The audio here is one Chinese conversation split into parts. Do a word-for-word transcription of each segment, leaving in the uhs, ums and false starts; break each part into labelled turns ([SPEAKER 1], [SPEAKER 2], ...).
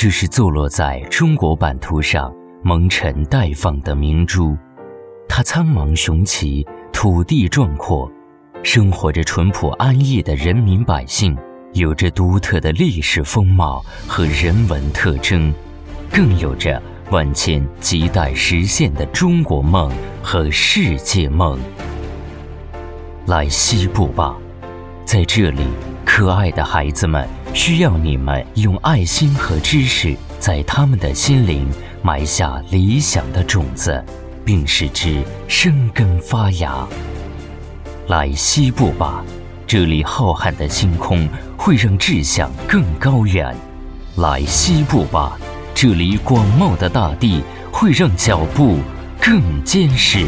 [SPEAKER 1] 这是坐落在中国版图上蒙尘待放的明珠，它苍茫雄奇，土地壮阔，生活着淳朴安逸的人民百姓，有着独特的历史风貌和人文特征，更有着万千亟待实现的中国梦和世界梦。来西部吧，在这里，可爱的孩子们需要你们用爱心和知识，在他们的心灵埋下理想的种子，并使之生根发芽。来西部吧，这里浩瀚的星空会让志向更高远。来西部吧，这里广袤的大地会让脚步更坚实。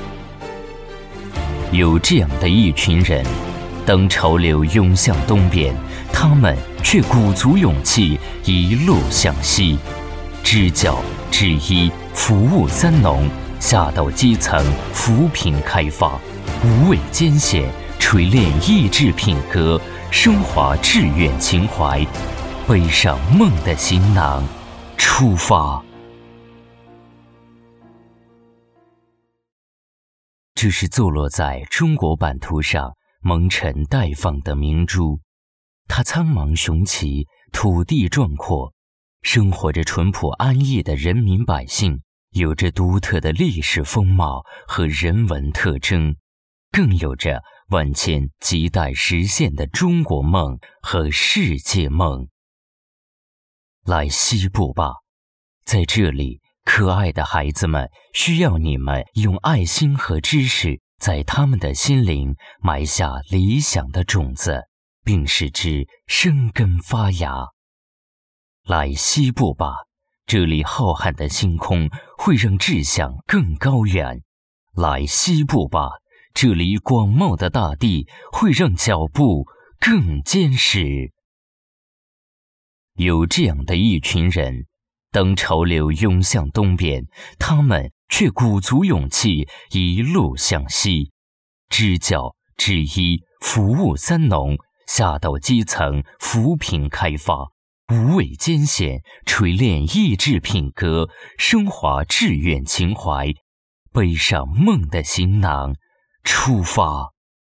[SPEAKER 1] 有这样的一群人，当潮流涌向东边，他们却鼓足勇气一路向西，支教、制衣、服务三农，下到基层扶贫开发，无畏艰险，锤炼意志品格，升华志愿情怀，背上梦的行囊，出发。这是坐落在中国版图上蒙尘待放的明珠，它苍茫雄奇，土地壮阔，生活着淳朴安逸的人民百姓，有着独特的历史风貌和人文特征，更有着万千亟待实现的中国梦和世界梦。来西部吧，在这里，可爱的孩子们需要你们用爱心和知识，在他们的心灵埋下理想的种子，并使之生根发芽。来西部吧，这里浩瀚的星空会让志向更高远。来西部吧，这里广袤的大地会让脚步更坚实。有这样的一群人，当潮流涌向东边，他们却鼓足勇气一路向西，支教、制衣、服务三农，下到基层扶贫开发，无畏艰险，锤炼意志品格，升华志愿情怀，背上梦的行囊，出发。